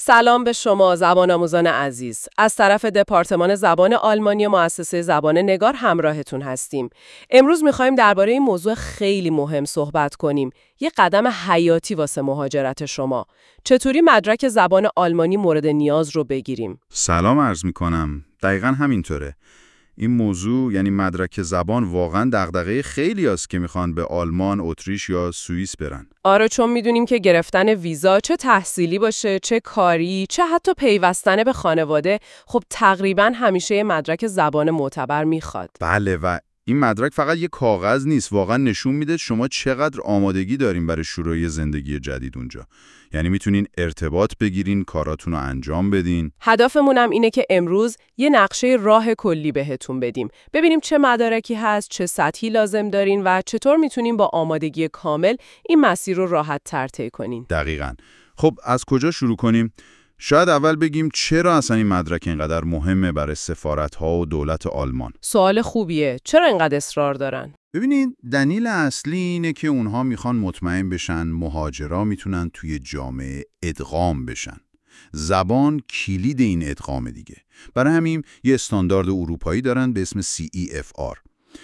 سلام به شما زبان آموزان عزیز. از طرف دپارتمان زبان آلمانی مؤسسه زبان نگار همراهتون هستیم. امروز می‌خوایم درباره این موضوع خیلی مهم صحبت کنیم. یه قدم حیاتی واسه مهاجرت شما. چطوری مدرک زبان آلمانی مورد نیاز رو بگیریم؟ سلام عرض می‌کنم. دقیقاً همینطوره. این موضوع یعنی مدرک زبان واقعاً دغدغه خیلی است که میخوان به آلمان، اتریش یا سوئیس برن. آره، چون میدونیم که گرفتن ویزا چه تحصیلی باشه، چه کاری، چه حتی پیوستن به خانواده، خب تقریباً همیشه یه مدرک زبان معتبر میخواد. بله، و این مدرک فقط یه کاغذ نیست، واقعاً نشون میده شما چقدر آمادگی دارین برای شروع زندگی جدید اونجا. یعنی میتونین ارتباط بگیرین، کاراتون رو انجام بدین. هدفمونم اینه که امروز یه نقشه راه کلی بهتون بدیم. ببینیم چه مدارکی هست، چه سطحی لازم دارین و چطور میتونیم با آمادگی کامل این مسیر رو راحت تر طی کنین. دقیقاً. خب از کجا شروع کنیم؟ شاید اول بگیم چرا اصلا این مدرک اینقدر مهمه برای سفارت‌ها و دولت آلمان. سوال خوبیه. چرا اینقدر اصرار دارن؟ ببینید، دلیل اصلی اینه که اونها میخوان مطمئن بشن مهاجرا میتونن توی جامعه ادغام بشن. زبان کلید این ادغام دیگه. برای همین یه استاندارد اروپایی دارن به اسم CEFR.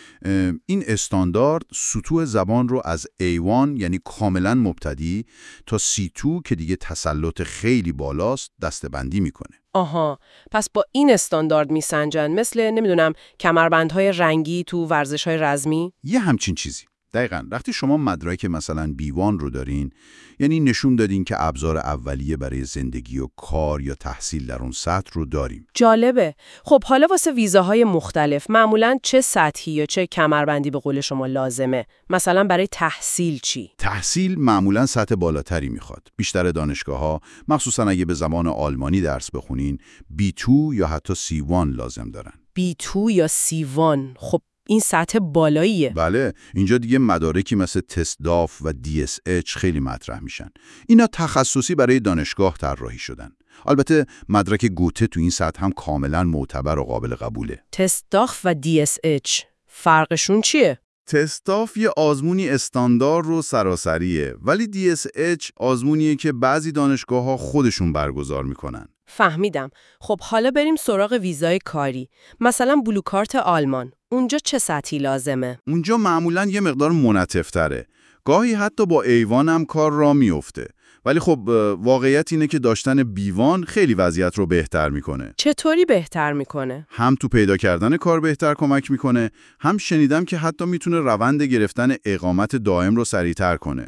این استاندارد سطوح زبان رو از A1 یعنی کاملا مبتدی تا C2 که دیگه تسلط خیلی بالاست دسته‌بندی میکنه. آها، پس با این استاندارد میسنجن، مثل نمیدونم کمربندهای رنگی تو ورزش‌های رزمی؟ یه همچین چیزی. دقیقاً. وقتی شما مدرک مثلا B1 رو دارین، یعنی نشون دادین که ابزار اولیه برای زندگی و کار یا تحصیل در اون سطح رو داریم. جالبه. خب حالا واسه ویزاهای مختلف معمولاً چه سطحی یا چه کمربندی به قول شما لازمه؟ مثلا برای تحصیل چی؟ تحصیل معمولاً سطح بالاتری میخواد. بیشتر دانشگاه‌ها، مخصوصاً اگه به زبان آلمانی درس بخونین، B2 یا حتی C1 لازم دارن. B2 یا C1. خب این سطح بالاییه. بله، اینجا دیگه مدارکی مثل تست داف و DSH خیلی مطرح میشن. اینا تخصصی برای دانشگاه طراحی شدن. البته مدرک گوته تو این سطح هم کاملا معتبر و قابل قبوله. تست داف و DSH فرقشون چیه؟ تست داف یه آزمونی استاندارد رو سراسریه، ولی DSH آزمونیه که بعضی دانشگاه‌ها خودشون برگزار میکنن. فهمیدم. خب حالا بریم سراغ ویزای کاری. مثلا بلوکارت آلمان. اونجا چه سطحی لازمه؟ اونجا معمولاً یه مقدار منعطف‌تره. گاهی حتی با ایوان هم کار را میفته. ولی خب واقعیت اینه که داشتن بیوان خیلی وضعیت رو بهتر میکنه. چطوری بهتر میکنه؟ هم تو پیدا کردن کار بهتر کمک میکنه، هم شنیدم که حتی میتونه روند گرفتن اقامت دائم رو سریعتر کنه.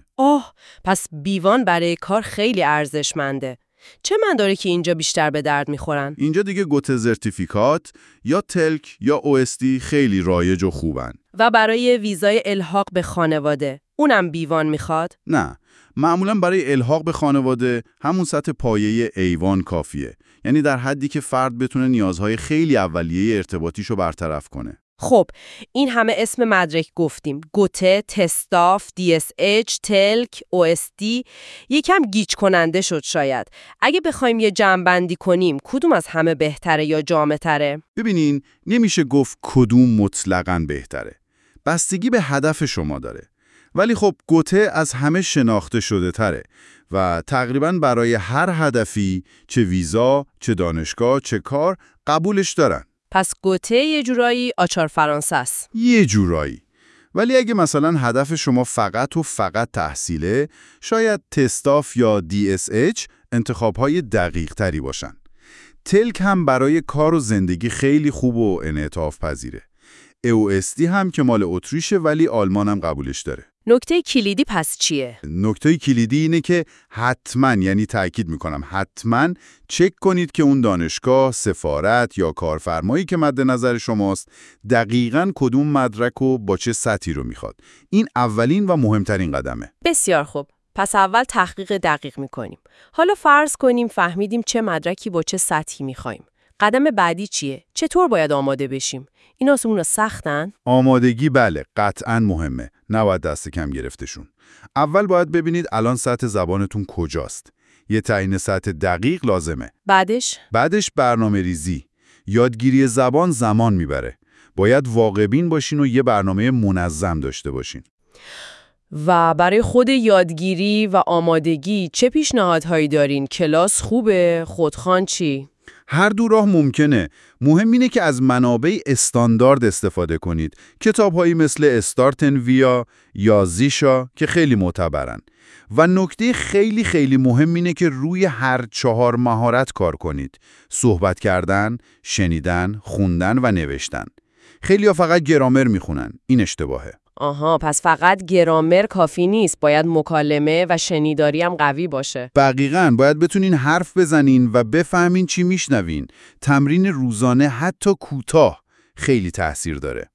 پس بیوان برای کار خیلی ارزشمنده. چه مدارکی اینجا بیشتر به درد میخورن؟ اینجا دیگه گوته سرتیفیکات یا تلک یا OSD خیلی رایج و خوبن. و برای ویزای الحاق به خانواده اونم بیوان میخواد؟ نه، معمولا برای الحاق به خانواده همون سطح پایه ایوان کافیه. یعنی در حدی که فرد بتونه نیازهای خیلی اولیه ارتباطیشو برطرف کنه. خب این همه اسم مدرک گفتیم: گوته، تستاف، DSH، تلک، OSD. یکم گیج کننده شد شاید. اگه بخوایم یه جمع‌بندی کنیم کدوم از همه بهتره یا جامع‌تره؟ ببینین، نمیشه گفت کدوم مطلقاً بهتره. بستگی به هدف شما داره. ولی خب گوته از همه شناخته شده تره و تقریباً برای هر هدفی، چه ویزا، چه دانشگاه، چه کار، قبولش دارن. پس گوته یه جورایی آچار فرانسه است. یه جورایی. ولی اگه مثلا هدف شما فقط و فقط تحصیله، شاید تستاف یا DSH انتخاب‌های دقیق تری باشن. تلک هم برای کار و زندگی خیلی خوب و انعطاف پذیره. OSD هم که مال اتریشه ولی آلمان هم قبولش داره. نکته کلیدی پس چیه؟ نکته کلیدی اینه که حتما، یعنی تأکید میکنم حتما چک کنید که اون دانشگاه، سفارت یا کارفرمایی که مد نظر شماست دقیقاً کدوم مدرک و با چه سطحی رو میخواد. این اولین و مهمترین قدمه. بسیار خوب. پس اول تحقیق دقیق میکنیم. حالا فرض کنیم فهمیدیم چه مدرکی با چه سطحی میخوایم. قدم بعدی چیه؟ چطور باید آماده بشیم؟ این آسمون سختن؟ آمادگی بله، قطعاً مهمه. نباید دست کم گرفتشون. اول باید ببینید الان سطح زبانتون کجاست. یه تعیین سطح دقیق لازمه. بعدش برنامه ریزی. یادگیری زبان زمان میبره. باید واقع‌بین باشین و یه برنامه منظم داشته باشین. و برای خود یادگیری و آمادگی چه پیشنهادهایی دارین؟ کلاس خوبه؟ خودخوان چی؟ هر دو راه ممکنه. مهم اینه که از منابع استاندارد استفاده کنید. کتاب‌هایی مثل استارتن ویا یا زیشا که خیلی معتبرن. و نکته خیلی خیلی مهم اینه که روی هر 4 مهارت کار کنید. صحبت کردن، شنیدن، خوندن و نوشتن. خیلی‌ها فقط گرامر میخونن. این اشتباهه. آها، پس فقط گرامر کافی نیست، باید مکالمه و شنیداری هم قوی باشه. دقیقاً، باید بتونین حرف بزنین و بفهمین چی میشنوین. تمرین روزانه حتی کوتاه خیلی تأثیر داره.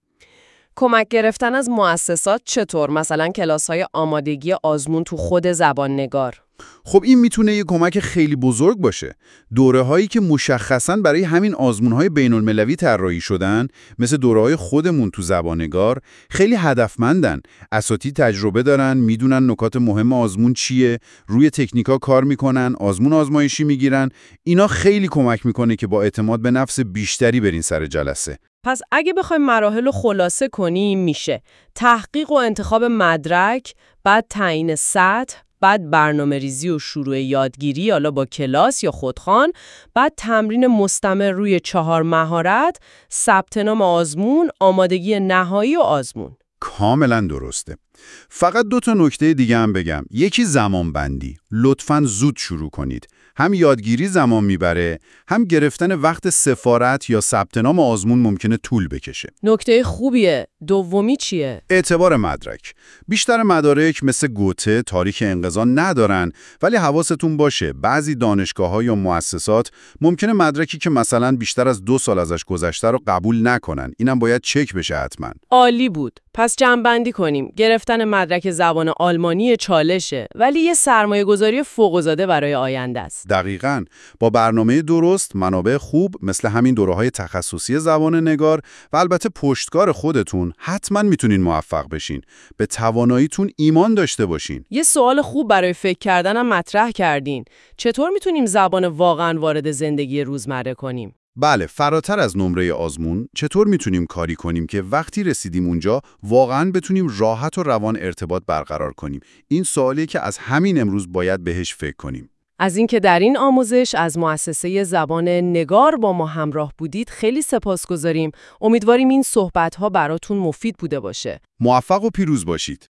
کمک گرفتن از مؤسسات چطور؟ مثلا کلاس‌های آمادگی آزمون تو خود زبان نگار. خب این میتونه یه کمک خیلی بزرگ باشه. دوره‌هایی که مشخصاً برای همین آزمون‌های بین‌المللی طراحی شدن، مثل دوره‌های خودمون تو زبان‌نگار، خیلی هدفمندن. اساتید تجربه دارن، میدونن نکات مهم آزمون چیه، روی تکنیکا کار میکنن، آزمون آزمایشی میگیرن. اینا خیلی کمک میکنه که با اعتماد به نفس بیشتری برین سر جلسه. پس اگه بخوایم مراحل رو خلاصه کنیم میشه تحقیق و انتخاب مدرک، بعد تعیین سطح، بعد برنامه‌ریزی و شروع یادگیری، حالا با کلاس یا خودخوان، بعد تمرین مستمر روی 4 مهارت، ثبت نام آزمون، آمادگی نهایی و آزمون. کاملا درسته. فقط 2 تا نکته دیگه هم بگم. یکی زمان بندی. لطفاً زود شروع کنید. هم یادگیری زمان میبره، هم گرفتن وقت سفارت یا ثبت نام آزمون ممکنه طول بکشه. نکته خوبیه. دومی چیه؟ اعتبار مدرک. بیشتر مدارک مثل گوته تاریخ انقضا ندارن، ولی حواستون باشه بعضی دانشگاه‌ها یا مؤسسات ممکنه مدرکی که مثلا بیشتر از 2 سال ازش گذشته رو قبول نکنن. اینم باید چک بشه حتما. عالی بود. پس جمع‌بندی کنیم. گرفتن مدرک زبان آلمانی چالشه، ولی یه سرمایه‌گذاری فوق‌العاده برای آینده است. دقیقاً. با برنامه درست، منابع خوب مثل همین دوره‌های تخصصی زبان نگار و البته پشتکار خودتون حتما میتونین موفق بشین. به تواناییتون ایمان داشته باشین. یه سوال خوب برای فکر کردنم مطرح کردین. چطور میتونیم زبان واقعاً وارد زندگی روزمره کنیم؟ بله، فراتر از نمره آزمون، چطور میتونیم کاری کنیم که وقتی رسیدیم اونجا واقعاً بتونیم راحت و روان ارتباط برقرار کنیم؟ این سوالیه که از همین امروز باید بهش فکر کنیم. از اینکه در این آموزش از مؤسسه زبان نگار با ما همراه بودید خیلی سپاسگزاریم. امیدواریم این صحبت‌ها براتون مفید بوده باشه. موفق و پیروز باشید.